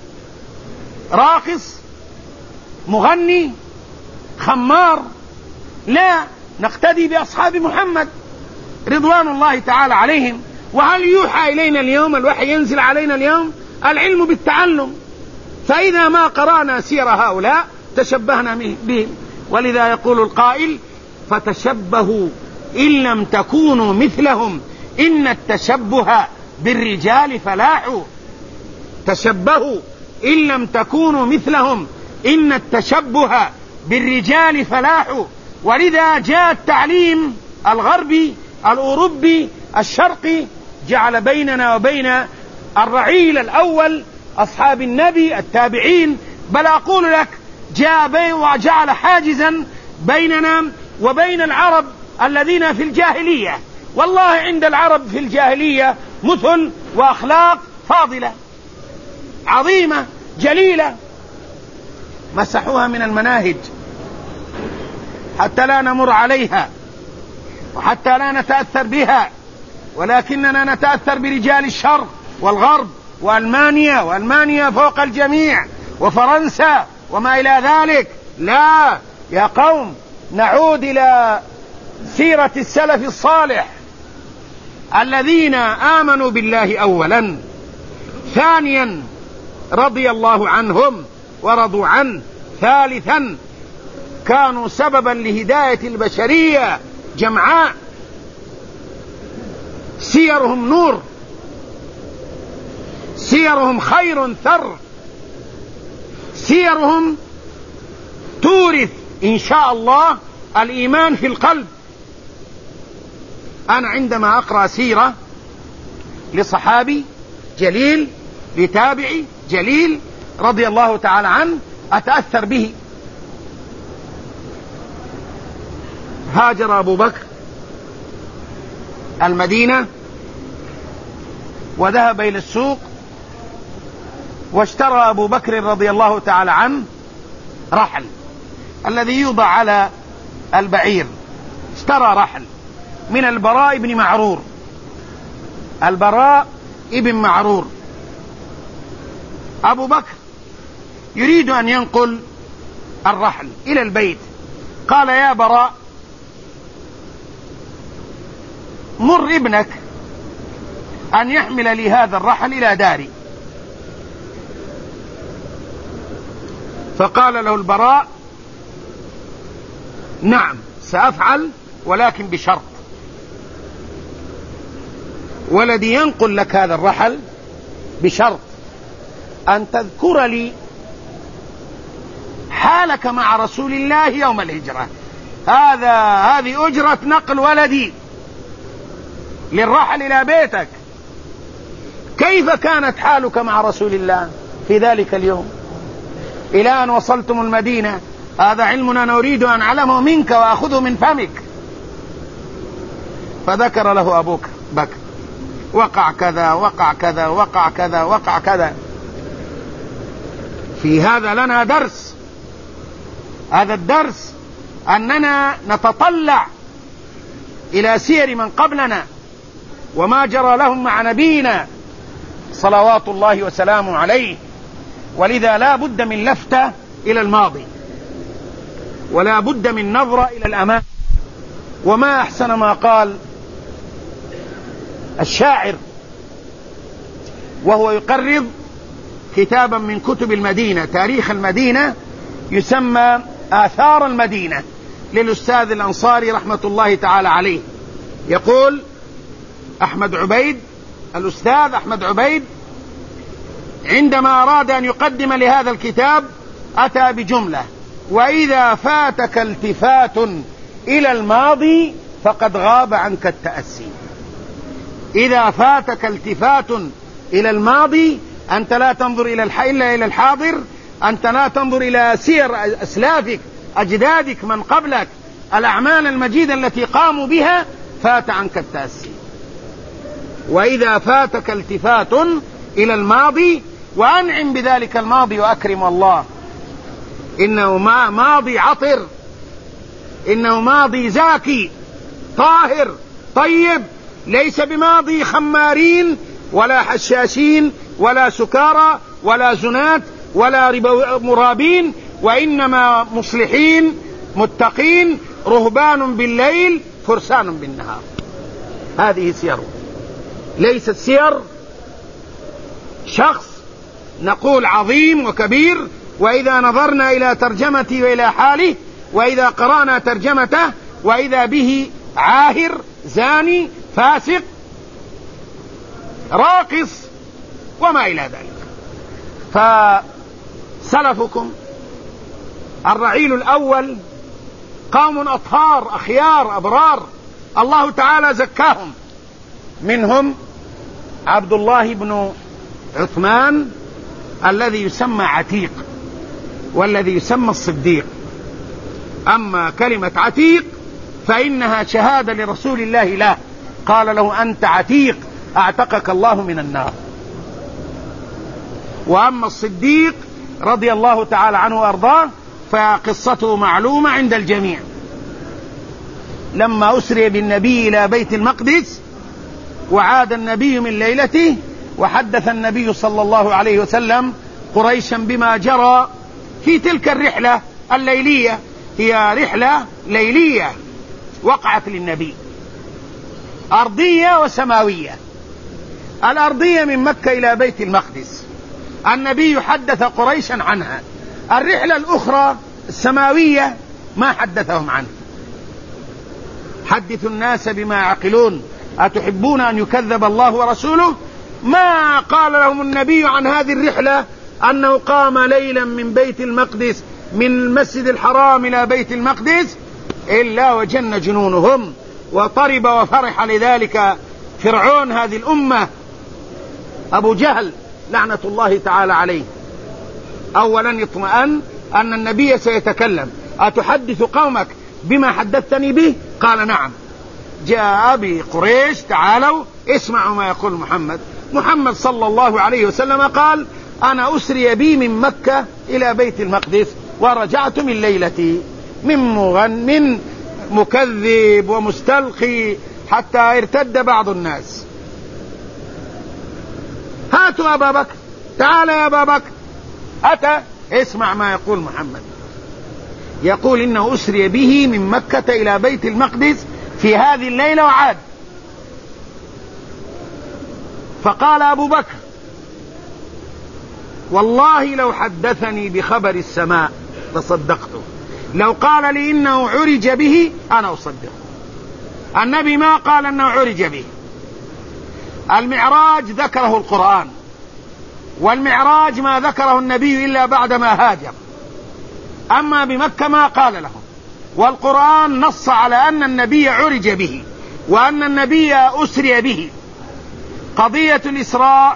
راقص، مغني، خمار؟ لا، نقتدي بأصحاب محمد رضوان الله تعالى عليهم. وهل يوحى إلينا اليوم؟ الوحي ينزل علينا اليوم؟ العلم بالتعلم. فإذا ما قرأنا سير هؤلاء تشبهنا بهم. ولذا يقول القائل فتشبهوا إن لم تكونوا مثلهم إن التشبه بالرجال فلاح. تشبهوا إن لم تكونوا مثلهم إن التشبه بالرجال فلاح. ولذا جاء التعليم الغربي الأوروبي الشرقي جعل بيننا وبين الرعيل الأول أصحاب النبي التابعين، بل أقول لك جاء وجعل حاجزا بيننا وبين العرب الذين في الجاهلية. والله عند العرب في الجاهلية مثل وأخلاق فاضلة عظيمة جليلة، مسحوها من المناهج حتى لا نمر عليها وحتى لا نتأثر بها، ولكننا نتأثر برجال الشرق والغرب وألمانيا فوق الجميع وفرنسا وما إلى ذلك. لا يا قوم، نعود إلى سيرة السلف الصالح الذين آمنوا بالله أولا، ثانيا رضي الله عنهم ورضوا عنه، ثالثا كانوا سببا لهداية البشرية جمعاء. سيرهم نور، سيرهم خير ثر، سيرهم تورث إن شاء الله الإيمان في القلب. أنا عندما أقرأ سيرة لصحابي جليل لتابعي جليل رضي الله تعالى عنه أتأثر به. هاجر أبو بكر المدينة وذهب إلى السوق، واشترى أبو بكر رضي الله تعالى عنه رحل الذي يوضع على البعير، اشترى رحل من البراء بن معرور. البراء ابن معرور. أبو بكر يريد أن ينقل الرحل إلى البيت، قال يا براء مر ابنك أن يحمل لي هذا الرحل إلى داري. فقال له البراء نعم سأفعل، ولكن بشرط، ولدي ينقل لك هذا الرحل بشرط أن تذكر لي حالك مع رسول الله يوم الهجرة. هذه أجرة نقل ولدي للرحل إلى بيتك. كيف كانت حالك مع رسول الله في ذلك اليوم إلى أن وصلتم المدينة؟ هذا علمنا نريد أن نعلمه منك وأخذه من فمك. فذكر له أبو بكر وقع كذا وقع كذا وقع كذا وقع كذا. في هذا لنا درس. هذا الدرس أننا نتطلع إلى سير من قبلنا وما جرى لهم مع نبينا صلوات الله وسلامه عليه. ولذا لا بد من لفتة إلى الماضي، ولا بد من نظرة إلى الأمام. وما أحسن ما قال الشاعر وهو يقرض كتابا من كتب المدينة، تاريخ المدينة، يسمى آثار المدينة، للأستاذ الأنصاري رحمة الله تعالى عليه. يقول أحمد عبيد، الأستاذ أحمد عبيد، عندما أراد أن يقدم لهذا الكتاب أتى بجملة: وإذا فاتك التفات إلى الماضي فقد غاب عنك التأسي. إذا فاتك التفات إلى الماضي، أنت لا تنظر إلا إلى الحاضر، أنت لا تنظر إلى سير أسلافك أجدادك من قبلك، الأعمال المجيدة التي قاموا بها، فات عنك التأسي. وإذا فاتك التفات إلى الماضي، وأنعم بذلك الماضي وأكرم الله، إنه ماضي عطر، إنه ماضي زاكي طاهر طيب، ليس بماضي خمارين ولا حشاشين ولا سكارى ولا زنات ولا مرابين، وإنما مصلحين متقين رهبان بالليل فرسان بالنهار. هذه سيره، ليست سير شخص نقول عظيم وكبير وإذا نظرنا إلى ترجمته وإلى حاله وإذا قرأنا ترجمته وإذا به عاهر زاني فاسق راقص وما إلى ذلك. فسلفكم الرعيل الأول قوم أطهار أخيار أبرار، الله تعالى زكاهم. منهم عبد الله بن عثمان الذي يسمى عتيق، والذي يسمى الصديق. أما كلمة عتيق فإنها شهادة لرسول الله له، قال له أنت عتيق أعتقك الله من النار. وأما الصديق رضي الله تعالى عنه وأرضاه فقصته معلومة عند الجميع. لما أسري بالنبي إلى بيت المقدس وعاد النبي من ليلته، وحدث النبي صلى الله عليه وسلم قريشا بما جرى في تلك الرحلة الليلية. هي رحلة ليلية وقعت للنبي، أرضية وسماوية. الأرضية من مكة إلى بيت المقدس، النبي حدث قريشا عنها. الرحلة الأخرى السماوية ما حدثهم عنه. حدثوا الناس بما يعقلون، أتحبون أن يكذب الله ورسوله؟ ما قال لهم النبي عن هذه الرحلة أنه قام ليلا من بيت المقدس من المسجد الحرام إلى بيت المقدس إلا وجن جنونهم، وطرب وفرح لذلك فرعون هذه الأمة أبو جهل لعنة الله تعالى عليه. أولا اطمأن أن النبي سيتكلم. أتحدث قومك بما حدثتني به؟ قال نعم. جاء بقريش تعالوا اسمعوا ما يقول محمد صلى الله عليه وسلم قال أنا أسري بي من مكة إلى بيت المقدس ورجعت من ليلتي من مكذب ومستلقي حتى ارتد بعض الناس. هاتوا أبا بكر، تعال يا أبا بكر. أتى، اسمع ما يقول محمد. يقول إنه أسري به من مكة إلى بيت المقدس في هذه الليلة وعاد. فقال أبو بكر والله لو حدثني بخبر السماء لصدقته، لو قال لي إنه عرج به أنا أصدقه. النبي ما قال أنه عرج به. المعراج ذكره القرآن، والمعراج ما ذكره النبي إلا بعدما هاجر، أما بمكة ما قال لهم. والقرآن نص على أن النبي عرج به وأن النبي أسري به. قضية الإسراء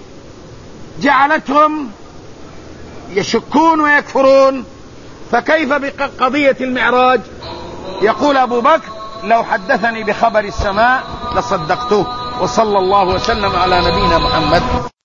جعلتهم يشكون ويكفرون، فكيف بقضية المعراج؟ يقول أبو بكر لو حدثني بخبر السماء لصدقته. وصلى الله وسلم على نبينا محمد.